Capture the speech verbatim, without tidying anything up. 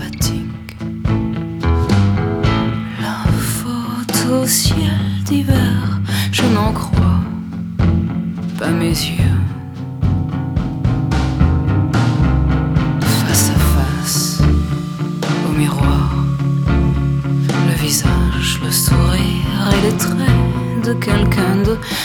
fatigue. La faute au ciel d'hiver, je n'en crois pas mes yeux. Face à face au miroir, le visage, le sourire et les traits de quelqu'un de